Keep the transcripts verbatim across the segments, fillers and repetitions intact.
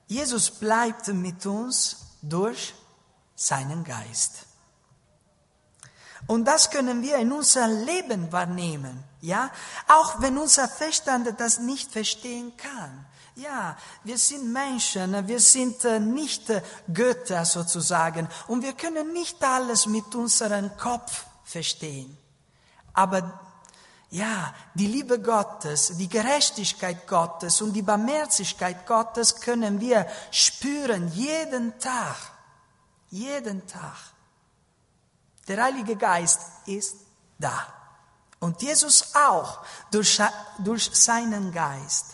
Jesus bleibt mit uns durch seinen Geist. Und das können wir in unserem Leben wahrnehmen, ja, auch wenn unser Verstand das nicht verstehen kann. Ja, wir sind Menschen, wir sind nicht Götter sozusagen und wir können nicht alles mit unserem Kopf verstehen. Aber ja, die Liebe Gottes, die Gerechtigkeit Gottes und die Barmherzigkeit Gottes können wir spüren jeden Tag, jeden Tag. Der Heilige Geist ist da. Und Jesus auch durch, durch seinen Geist.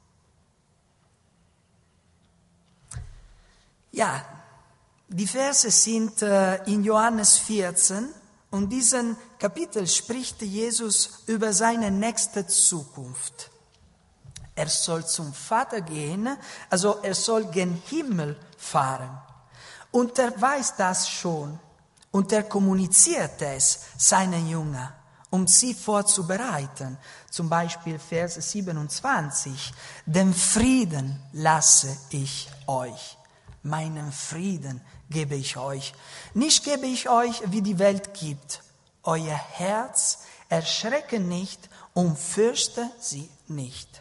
Ja, die Verse sind äh, in Johannes vierzehn und diesen Kapitel spricht Jesus über seine nächste Zukunft. Er soll zum Vater gehen, also er soll gen Himmel fahren. Und er weiß das schon. Und er kommuniziert es seinen Jüngern, um sie vorzubereiten. Zum Beispiel Vers siebenundzwanzig. Den Frieden lasse ich euch. Meinen Frieden gebe ich euch. Nicht gebe ich euch, wie die Welt gibt. Euer Herz erschrecke nicht und fürchte sie nicht.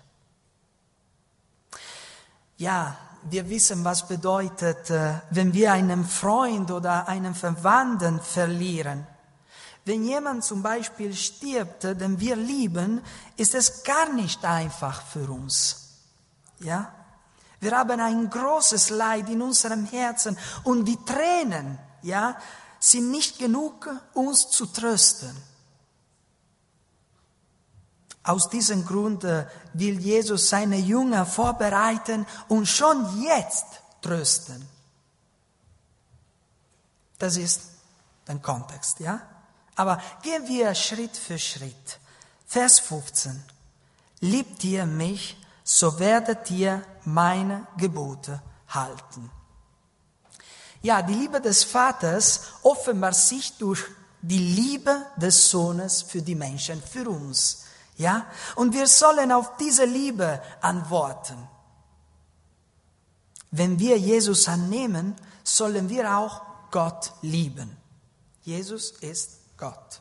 Ja, wir wissen, was bedeutet, wenn wir einen Freund oder einen Verwandten verlieren. Wenn jemand zum Beispiel stirbt, den wir lieben, ist es gar nicht einfach für uns. Ja? Wir haben ein großes Leid in unserem Herzen und die Tränen, ja, sind nicht genug, uns zu trösten. Aus diesem Grund will Jesus seine Jünger vorbereiten und schon jetzt trösten. Das ist der Kontext, ja? Aber gehen wir Schritt für Schritt. Vers fünfzehn. Liebt ihr mich, so werdet ihr meine Gebote halten. Ja, die Liebe des Vaters offenbart sich durch die Liebe des Sohnes für die Menschen, für uns. Ja, und wir sollen auf diese Liebe antworten. Wenn wir Jesus annehmen, sollen wir auch Gott lieben. Jesus ist Gott.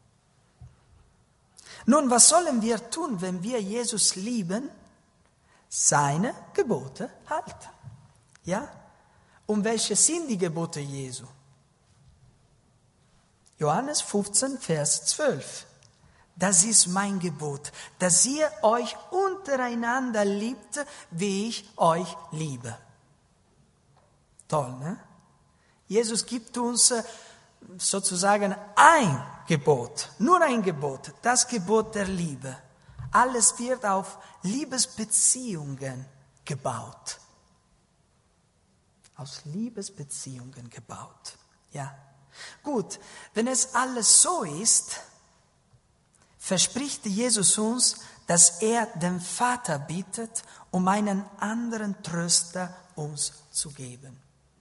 Nun, was sollen wir tun, wenn wir Jesus lieben? Seine Gebote halten. Ja? Und welche sind die Gebote Jesu? Johannes fünfzehn, Vers zwölf. Das ist mein Gebot, dass ihr euch untereinander liebt, wie ich euch liebe. Toll, ne? Jesus gibt uns sozusagen ein Gebot, nur ein Gebot, das Gebot der Liebe. Alles wird auf Liebesbeziehungen gebaut. Aus Liebesbeziehungen gebaut. Ja. Gut, wenn es alles so ist, verspricht Jesus uns, dass er den Vater bittet, um einen anderen Tröster uns zu geben.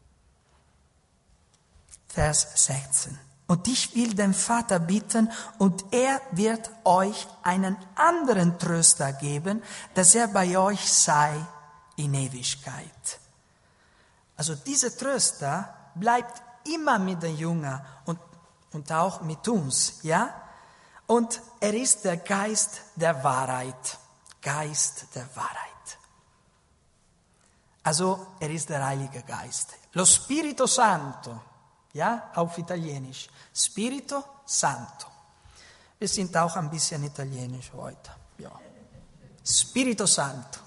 Vers sechzehn. Und ich will den Vater bitten, und er wird euch einen anderen Tröster geben, dass er bei euch sei in Ewigkeit. Also dieser Tröster bleibt immer mit den Jüngern und, und auch mit uns, ja? Und er ist der Geist der Wahrheit. Geist der Wahrheit. Also er ist der Heilige Geist. Lo Spirito Santo. Ja, auf Italienisch. Spirito Santo. Wir sind auch ein bisschen italienisch heute. Ja. Spirito Santo.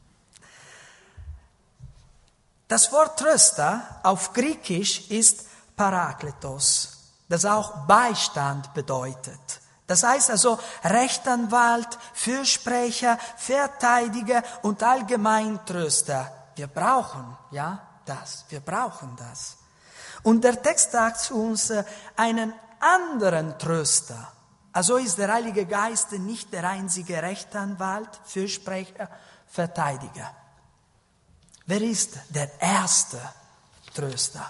Das Wort Tröster auf Griechisch ist Parakletos, das auch Beistand bedeutet. Das heißt also Rechtsanwalt, Fürsprecher, Verteidiger und Allgemeintröster. Wir brauchen, ja, das. Wir brauchen das. Und der Text sagt zu uns einen anderen Tröster. Also ist der Heilige Geist nicht der einzige Rechtsanwalt, Fürsprecher, Verteidiger. Wer ist der erste Tröster?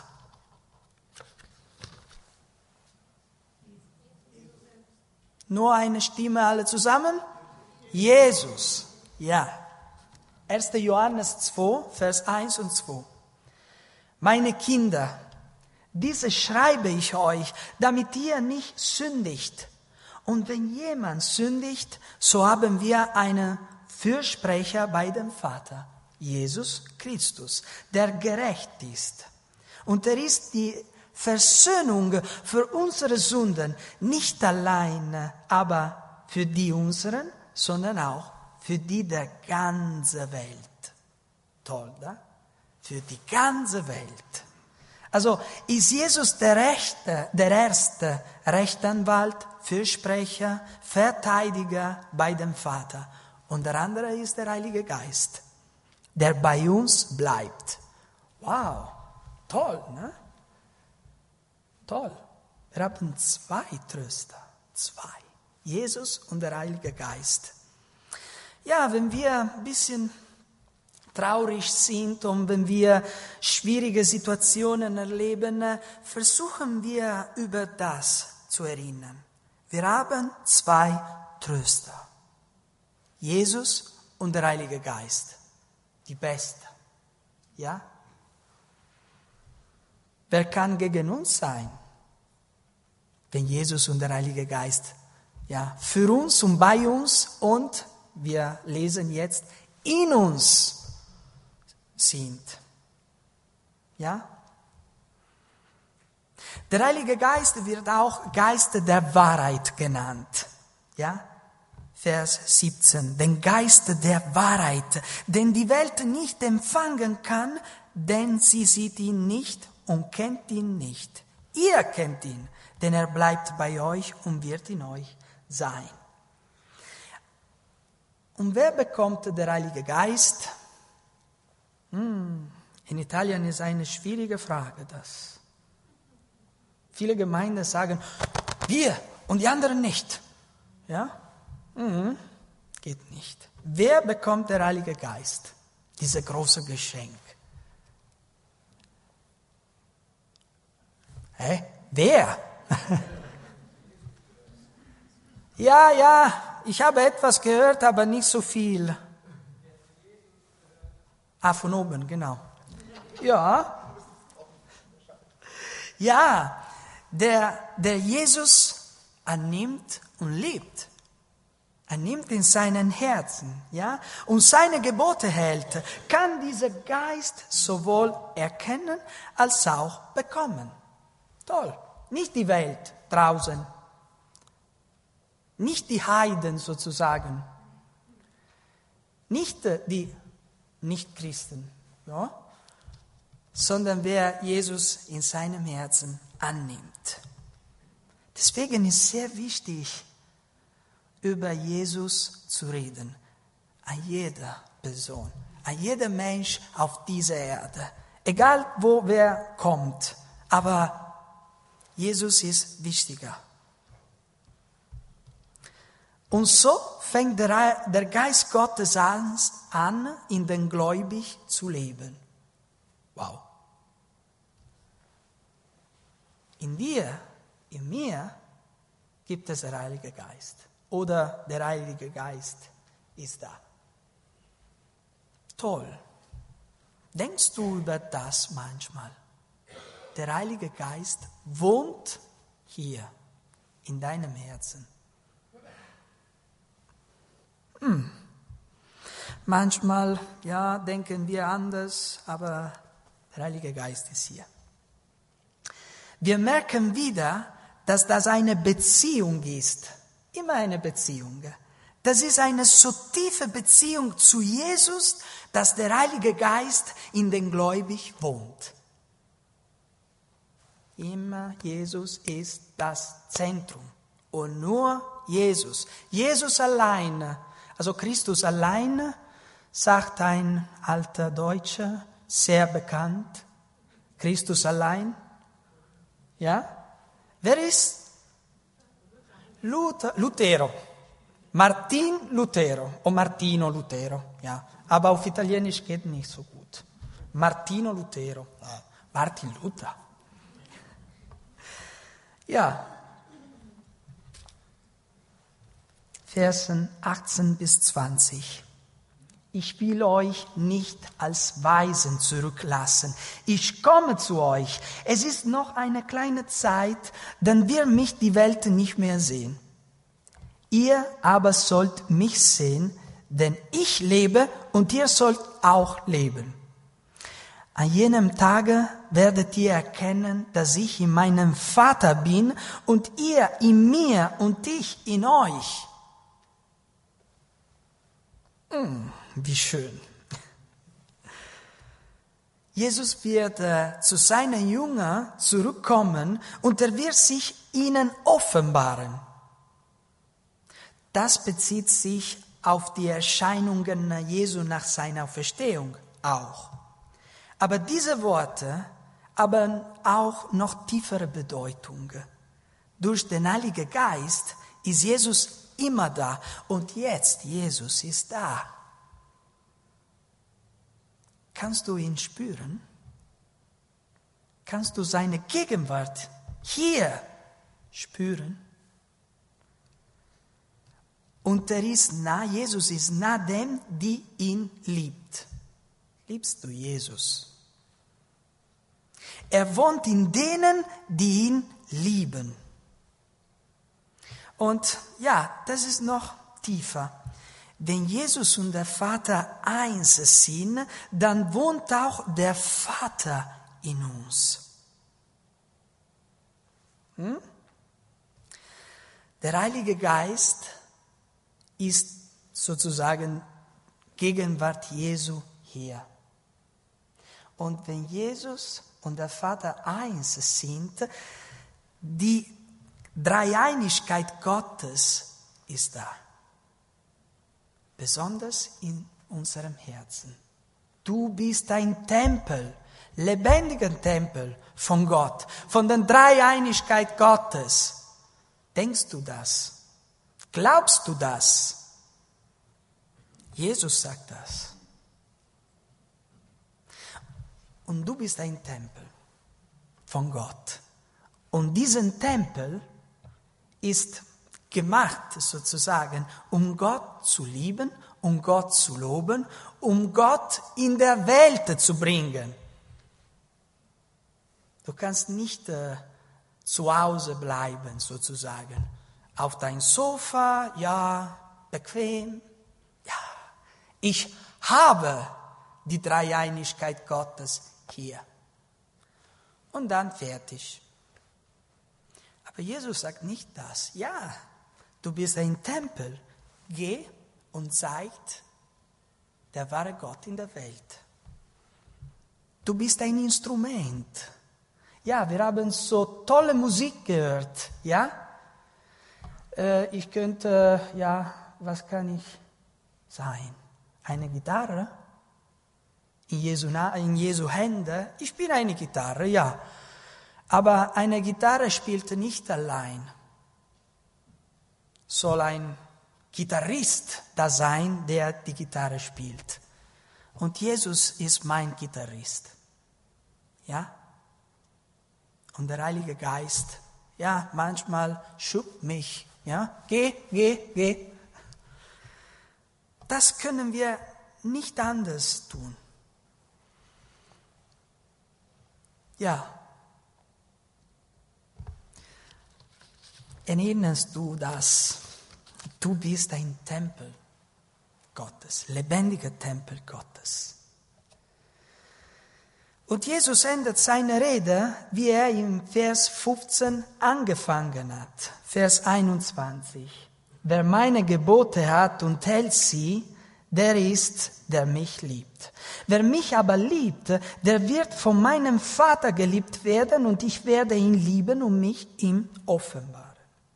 Nur eine Stimme, alle zusammen? Jesus. Ja, erster Johannes zwei, Vers eins und zwei. Meine Kinder, diese schreibe ich euch, damit ihr nicht sündigt. Und wenn jemand sündigt, so haben wir einen Fürsprecher bei dem Vater, Jesus Christus, der gerecht ist. Und er ist die Versöhnung für unsere Sünden, nicht allein, aber für die unseren, sondern auch für die der ganzen Welt. Toll, da? Für die ganze Welt. Also ist Jesus der Rechte, der erste Rechtsanwalt, Fürsprecher, Verteidiger bei dem Vater. Und der andere ist der Heilige Geist, der bei uns bleibt. Wow, toll, ne? Toll. Wir haben zwei Tröster, zwei. Jesus und der Heilige Geist. Ja, wenn wir ein bisschen traurig sind und wenn wir schwierige Situationen erleben, versuchen wir über das zu erinnern. Wir haben zwei Tröster. Jesus und der Heilige Geist. Die Beste. Ja? Wer kann gegen uns sein? Wenn Jesus und der Heilige Geist, ja, für uns und bei uns und wir lesen jetzt in uns sind. Ja? Der Heilige Geist wird auch Geist der Wahrheit genannt. Ja? Vers siebzehn. Den Geist der Wahrheit, den die Welt nicht empfangen kann, denn sie sieht ihn nicht und kennt ihn nicht. Ihr kennt ihn, denn er bleibt bei euch und wird in euch sein. Und wer bekommt der Heilige Geist? Hm, in Italien ist eine schwierige Frage, das. Viele Gemeinden sagen, wir und die anderen nicht. Ja? Mhm. Geht nicht. Wer bekommt der Heilige Geist? Dieses große Geschenk. Hä? Wer? ja, ja, ich habe etwas gehört, aber nicht so viel. Ah, von oben, genau. Ja. Ja, der, der Jesus annimmt und liebt. Er nimmt in seinen Herzen, ja, und seine Gebote hält, kann dieser Geist sowohl erkennen als auch bekommen. Toll. Nicht die Welt draußen. Nicht die Heiden sozusagen. Nicht die Nichtchristen, ja, sondern wer Jesus in seinem Herzen annimmt. Deswegen ist sehr wichtig, über Jesus zu reden. An jeder Person, an jeder Mensch auf dieser Erde. Egal, wo wer kommt. Aber Jesus ist wichtiger. Und so fängt der, der Geist Gottes an, an, in den Gläubigen zu leben. Wow. In dir, in mir gibt es der Heilige Geist. Oder der Heilige Geist ist da. Toll. Denkst du über das manchmal? Der Heilige Geist wohnt hier in deinem Herzen. Hm. Manchmal, ja, denken wir anders, aber der Heilige Geist ist hier. Wir merken wieder, dass das eine Beziehung ist. Immer eine Beziehung. Das ist eine so tiefe Beziehung zu Jesus, dass der Heilige Geist in den Gläubigen wohnt. Immer Jesus ist das Zentrum. Und nur Jesus. Jesus alleine, also Christus alleine, sagt ein alter Deutscher, sehr bekannt. Christus allein. Ja? Wer ist? Luther, Lutero. Martin Lutero. O Martino Lutero. Ja. Aber auf Italienisch geht nicht so gut. Martino Lutero. Martin Luther. Ja. Versen achtzehn bis zwanzig. ich will euch nicht als Waisen zurücklassen. Ich komme zu euch. Es ist noch eine kleine Zeit, dann wird mich die Welt nicht mehr sehen. Ihr aber sollt mich sehen, denn ich lebe und ihr sollt auch leben. An jenem Tage werdet ihr erkennen, dass ich in meinem Vater bin und ihr in mir und ich in euch. Hm, wie schön. Jesus wird äh, zu seinen Jüngern zurückkommen und er wird sich ihnen offenbaren. Das bezieht sich auf die Erscheinungen Jesu nach seiner Auferstehung auch. Aber diese Worte haben auch noch tiefere Bedeutung. Durch den Heiligen Geist ist Jesus immer da und jetzt Jesus ist da. Kannst du ihn spüren? Kannst du seine Gegenwart hier spüren? Und er ist nah, Jesus ist nah dem, die ihn liebt. Liebst du Jesus? Er wohnt in denen, die ihn lieben. Und ja, das ist noch tiefer. Wenn Jesus und der Vater eins sind, dann wohnt auch der Vater in uns. Hm? Der Heilige Geist ist sozusagen Gegenwart Jesu hier. Und wenn Jesus und der Vater eins sind, die Dreieinigkeit Gottes ist da. Besonders in unserem Herzen. Du bist ein Tempel, lebendiger Tempel von Gott, von der Dreieinigkeit Gottes. Denkst du das? Glaubst du das? Jesus sagt das. Und du bist ein Tempel von Gott. Und diesen Tempel ist gemacht sozusagen, um Gott zu lieben, um Gott zu loben, um Gott in der Welt zu bringen. Du kannst nicht äh, zu Hause bleiben sozusagen, auf dein Sofa, ja, bequem, ja. Ich habe die Dreieinigkeit Gottes hier. Und dann fertig. Aber Jesus sagt nicht das. Ja, du bist ein Tempel. Geh und zeigt der wahre Gott in der Welt. Du bist ein Instrument. Ja, wir haben so tolle Musik gehört. Ja, äh, ich könnte, ja, was kann ich sein? Eine Gitarre? In Jesu, in Jesu Hände? Ich spiele eine Gitarre, ja. Aber eine Gitarre spielt nicht allein. Soll ein Gitarrist da sein, der die Gitarre spielt. Und Jesus ist mein Gitarrist. Ja? Und der Heilige Geist, ja, manchmal schubst mich. Ja? Geh, geh, geh. Das können wir nicht anders tun. Ja. Erinnerst du das? Du bist ein Tempel Gottes, lebendiger Tempel Gottes. Und Jesus endet seine Rede, wie er im Vers fünfzehn angefangen hat. Vers einundzwanzig. Wer meine Gebote hat und hält sie, der ist, der mich liebt. Wer mich aber liebt, der wird von meinem Vater geliebt werden und ich werde ihn lieben und mich ihm offenbaren.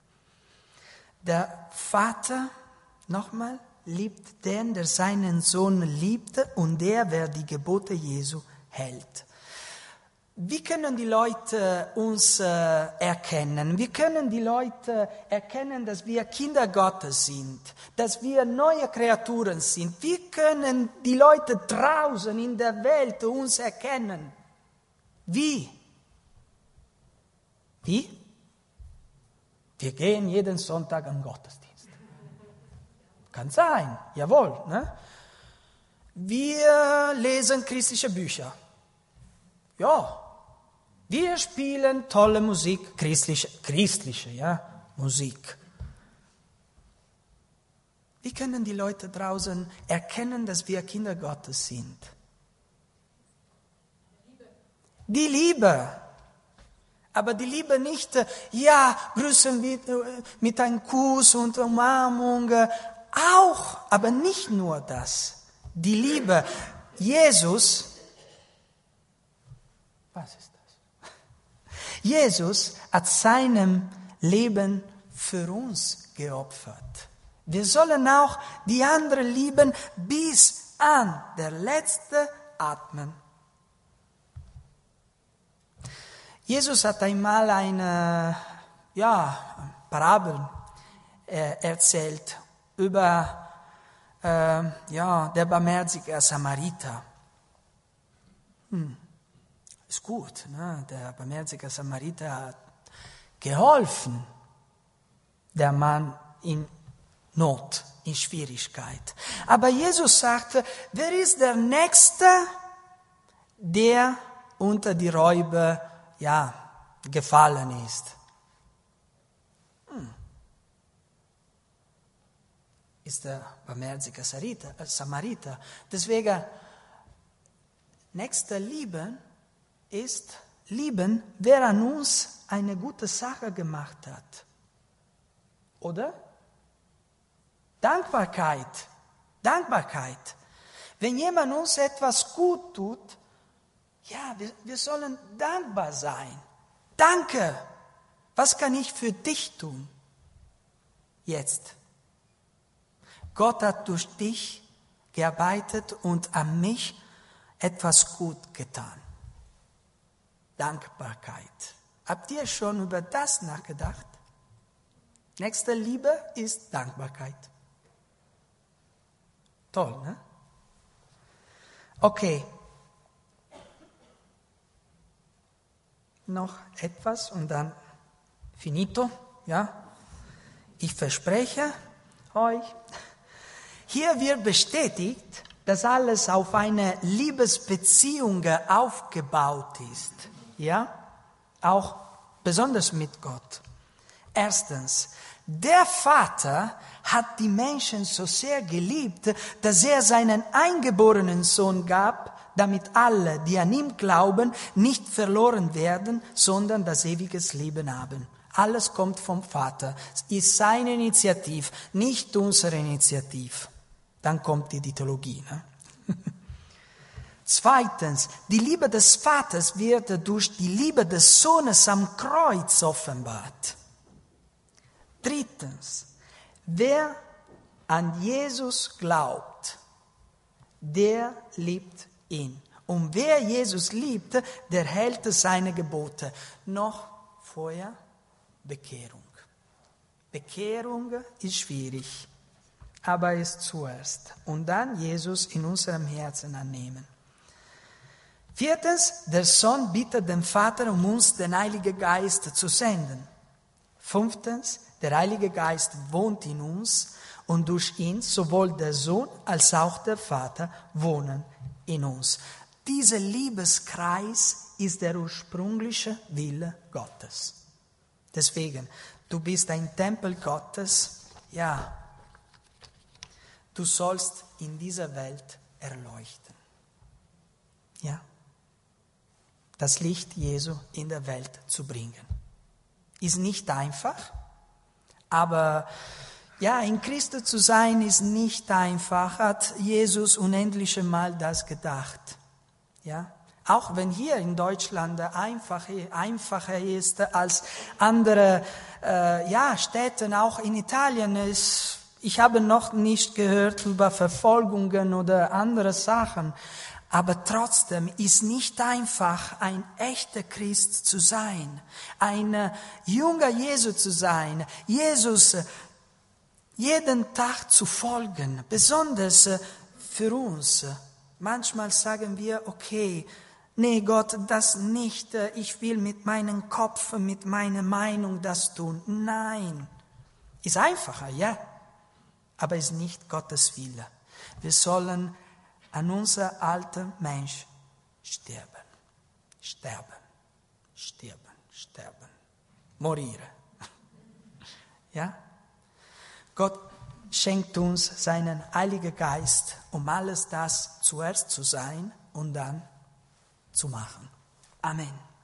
Der Vater, nochmal, liebt den, der seinen Sohn liebt und der, wer die Gebote Jesu hält. Wie können die Leute uns äh, erkennen? Wie können die Leute erkennen, dass wir Kinder Gottes sind, dass wir neue Kreaturen sind? Wie können die Leute draußen in der Welt uns erkennen? Wie? Wie? Wir gehen jeden Sonntag an Gottesdienst. Kann sein, jawohl. Ne? wir lesen christliche Bücher. Ja, wir spielen tolle Musik, christliche, christliche ja, Musik. Wie können die Leute draußen erkennen, dass wir Kinder Gottes sind? Die Liebe. Aber die Liebe nicht, ja, grüßen wir mit einem Kuss und Umarmung. Auch, aber nicht nur das. Die Liebe. Jesus, was ist das? Jesus hat seinem Leben für uns geopfert. Wir sollen auch die anderen lieben bis an der letzte Atmen. Jesus hat einmal eine ja, Parabel äh, erzählt über äh, ja, der barmherzige Samariter. Hm. Ist gut, ne? Der barmherzige Samariter hat geholfen, der Mann in Not, in Schwierigkeit. Aber Jesus sagte, wer ist der Nächste, der unter die Räuber ja, gefallen ist? Hm. Ist der barmherzige Samariter. Deswegen, nächste Liebe ist lieben, wer an uns eine gute Sache gemacht hat. Oder? Dankbarkeit. Dankbarkeit. Wenn jemand uns etwas gut tut, ja, wir, wir sollen dankbar sein. Danke. Was kann ich für dich tun? Jetzt. Gott hat durch dich gearbeitet und an mich etwas gut getan. Dankbarkeit. Habt ihr schon über das nachgedacht? Nächste Liebe ist Dankbarkeit. Toll, ne? Okay. Noch etwas und dann finito, ja? Ich verspreche euch, hier wird bestätigt, dass alles auf eine Liebesbeziehung aufgebaut ist, ja? Auch besonders mit Gott. Erstens, der Vater hat die Menschen so sehr geliebt, dass er seinen eingeborenen Sohn gab, damit alle, die an ihn glauben, nicht verloren werden, sondern das ewige Leben haben. Alles kommt vom Vater. Es ist seine Initiative, nicht unsere Initiative. Dann kommt die Theologie. Ne? Zweitens, die Liebe des Vaters wird durch die Liebe des Sohnes am Kreuz offenbart. Drittens, wer an Jesus glaubt, der liebt ihn. Und wer Jesus liebt, der hält seine Gebote. Noch vorher Bekehrung. Bekehrung ist schwierig, aber ist zuerst. Und dann Jesus in unserem Herzen annehmen. Viertens, der Sohn bittet den Vater, um uns den Heiligen Geist zu senden. Fünftens, der Heilige Geist wohnt in uns und durch ihn sowohl der Sohn als auch der Vater wohnen in uns. Dieser Liebeskreis ist der ursprüngliche Wille Gottes. Deswegen, du bist ein Tempel Gottes, ja, du sollst in dieser Welt erleuchten. Ja, das Licht Jesu in der Welt zu bringen. Ist nicht einfach, aber ja, in Christus zu sein ist nicht einfach, hat Jesus unendliche Mal das gedacht. Ja, auch wenn hier in Deutschland einfach, einfacher ist als andere äh, ja, Städte, auch in Italien ist, ich habe noch nicht gehört über Verfolgungen oder andere Sachen, aber trotzdem ist nicht einfach, ein echter Christ zu sein, ein junger Jesus zu sein, Jesus jeden Tag zu folgen, besonders für uns. Manchmal sagen wir, okay, nee Gott, das nicht, ich will mit meinem Kopf, mit meiner Meinung das tun. Nein, ist einfacher, ja, aber ist nicht Gottes Wille. Wir sollen an unser alter Mensch sterben. Sterben, sterben, sterben. Morire. Ja? Gott schenkt uns seinen Heiligen Geist, um alles das zuerst zu sein und dann zu machen. Amen.